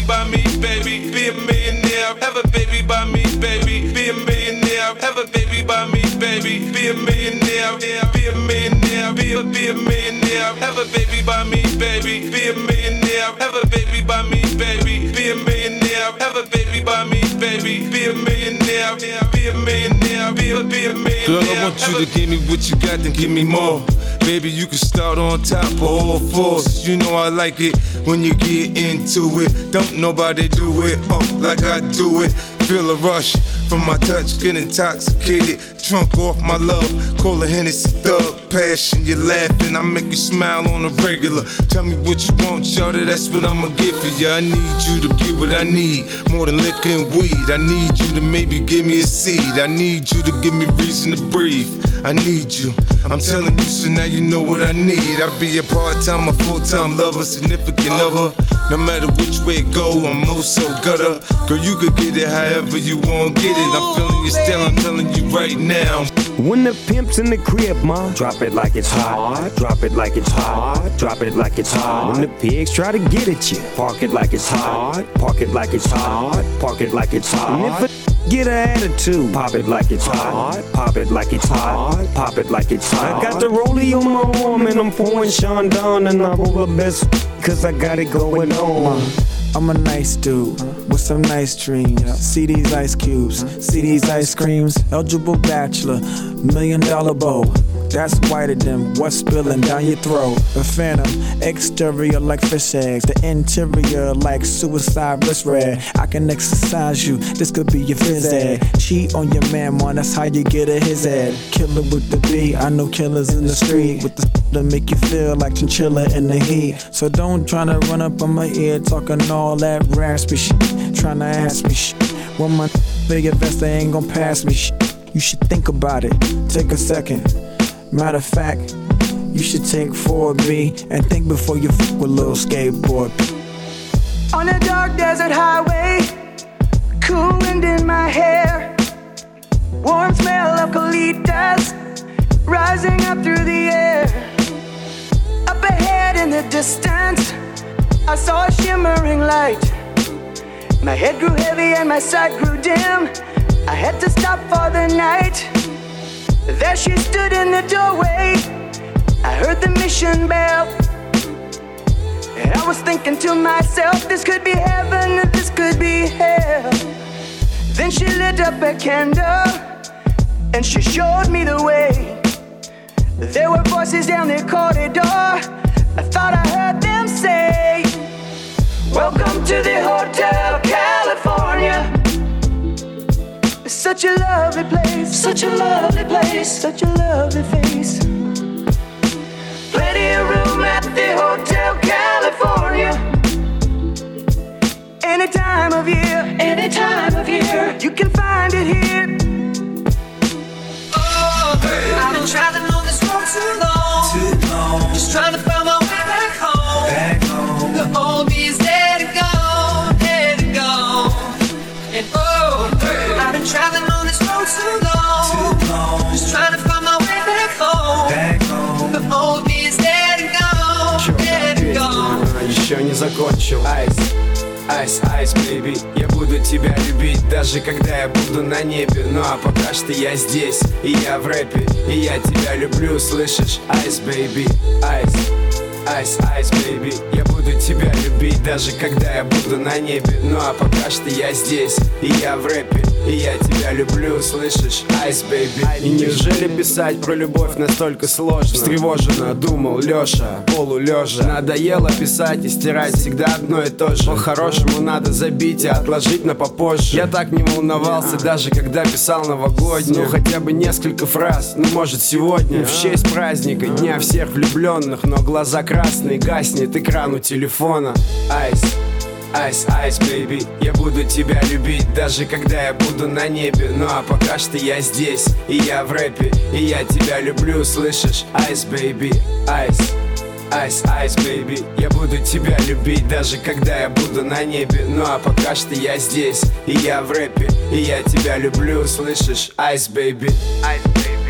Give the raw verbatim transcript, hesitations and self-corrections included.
baby by me, baby. Be a millionaire, have a baby by me, baby. Be a millionaire, have a baby by me, baby. Be a millionaire, be a millionaire, be a be a millionaire, have a baby by me, baby. Be a millionaire, have a baby by me, baby. Be a millionaire, have a baby by me, baby. Be a millionaire, be a millionaire, be a be a millionaire. Girl, I want you to give me what you got, then give me more. Baby, you can start on top of all fours. You know I like it when you get into it. Don't nobody do it oh, like I do it. Feel a rush from my touch, get intoxicated. Drunk off my love, call a Hennessy thug. Passion, you're laughing, I make you smile on a regular. Tell me what you want, shawty, that's what I'ma get for you. I need you to get what I need, more than liquor and weed. I need you to maybe give me a seed. I need you to give me reason to breathe. I need you, I'm telling you, so now you know what I need. I'll be a part-time or full-time lover, significant other. No matter which way it go, I'm oh so gutter. Girl, you could get it however you want, get it. I'm feeling you still, I'm telling you right now. When the pimp's in the crib, ma, drop it like it's hot. Drop it like it's hot. Drop it like it's hot. When the pigs try to get at you, park it like it's hot. Park it like it's hot. Park it like it's hot. And if a get an attitude, pop it like it's hot. Pop it like it's hot. Pop it like it's hot. I got the rollie on my arm and I'm pouring Sean down and I roll the best cause I got it going on. I'm a nice dude with some nice dreams. See these ice cubes, see these ice creams. Eligible bachelor, million dollar bow. That's whiter than what's spilling down your throat. A phantom, exterior like fish eggs. The interior like suicide wrist red. I can exercise you, this could be your phys ed. Cheat on your man, man, that's how you get a his head. Killer with the B, I know killers in the street. With the to make you feel like chinchilla in the heat. So don't tryna run up on my ear talking all that raspy shit. Tryna ask me shit. When my big investor ain't gon' pass me shit. You should think about it, take a second. Matter of fact, you should take four B and think before you fuck with little skateboard. On a dark desert highway, cool wind in my hair, warm smell of colitas rising up through the air. Up ahead in the distance, I saw a shimmering light. My head grew heavy and my sight grew dim. I had to stop for the night. There she stood in the doorway. I heard the mission bell, and I was thinking to myself, this could be heaven or this could be hell. Then she lit up a candle and she showed me the way. There were voices down the corridor. I thought I heard them say, welcome to the Hotel California. It's such a lovely place, such a lovely place, such a lovely face. Plenty of room at the Hotel California. Any time of year, any time of year, you can find it here. Oh, hey. I've been traveling on this road too long, too long. Just trying to find my way back home. Back home. The old me is dead and gone, dead and gone. And oh, hey. I've been traveling on this road too long, too long. Just trying to find my way back home. Back home. The old me is dead and gone, dead and gone. Еще не закончил. Айс, айс, айс, бэйби. Я буду тебя любить, даже когда я буду на небе. Ну а пока что я здесь, и я в рэпе, и я тебя люблю, слышишь? Айс, бэйби, айс, айс, айс, бэйби. Я буду тебя любить, даже когда я буду на небе. Ну а пока что я здесь, и я в рэпе, и я тебя люблю, слышишь? Айс, бэйби. И неужели писать про любовь настолько сложно? Встревоженно думал Лёша, полулёжа. Надоело писать и стирать всегда одно и то же. По-хорошему надо забить и отложить на попозже. Я так не волновался, даже когда писал новогоднюю. Ну хотя бы несколько фраз, ну может сегодня в честь праздника, дня всех влюбленных. Но глаза красные, гаснет экран у телефона. Айс, айс, айс, бэйби. Я буду тебя любить, даже когда я буду на небе. Ну а пока что я здесь, и я в рэпе, и я тебя люблю, слышишь? Айс, бэйби, айс, айс, айс, бэйби. Я буду тебя любить, даже когда я буду на небе. Ну а пока что я здесь, и я в рэпе, и я тебя люблю, слышишь? Айс, бэйби, айс, бэйби.